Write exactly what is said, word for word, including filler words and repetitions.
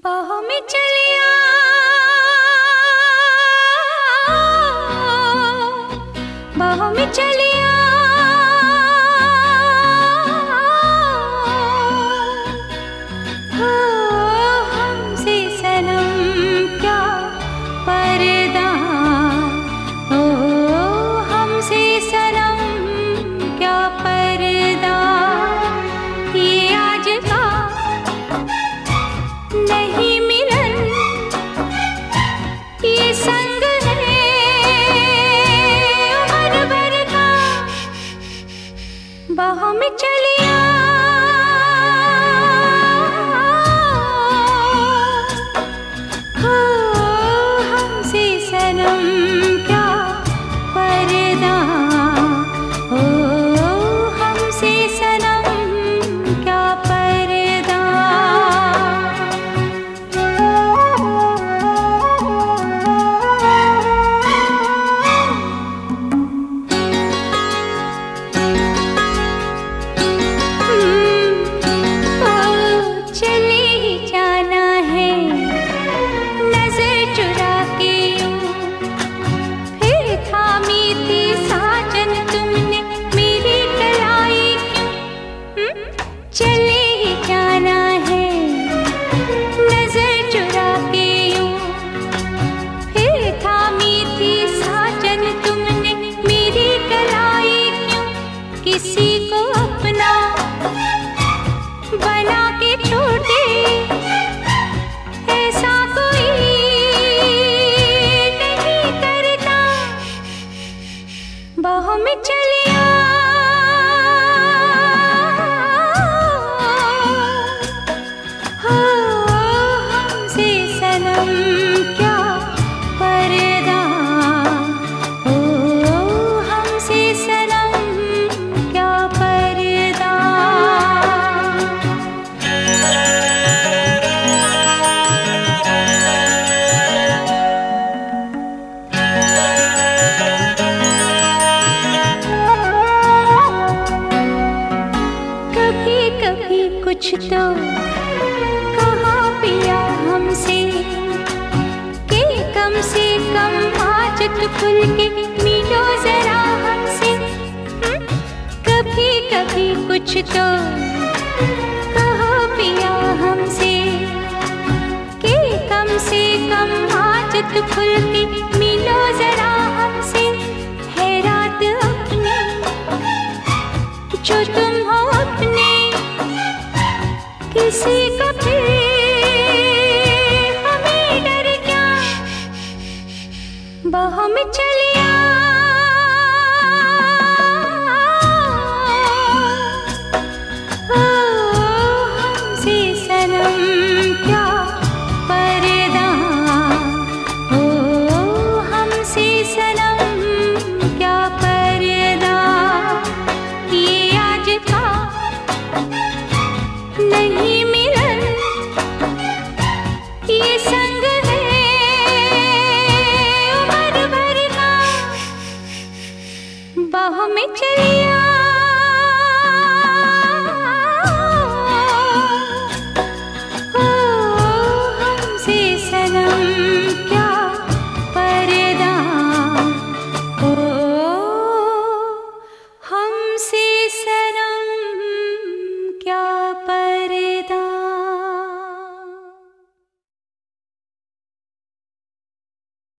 बाहों में चलिया बाहों में चलिया हो हमसे सनम क्या पर्दा हो हमसे सनम क्या पर्दा ये आज का नहीं मिलन ये संग है उम्र भर का बाहों में चलिया हो हमसे सनम क्या पर्दा हो हमसे सनम क्या पर्दा किसी को अपना बना के छोड़े ऐसा कोई नहीं करता बाहों में चलिया हो हमसे सनम क्या पर्दा हो हमसे सनम क्या पर्दा कभी कभी कुछ तो कहा पिया हमसे कि कम से कम आज तो खुल के मिलो जरा हमसे कभी कभी कुछ तो कहो पिया हमसे कि कम से कम आज तो खुल के मिलो जरा हमसे है रात अपनी जो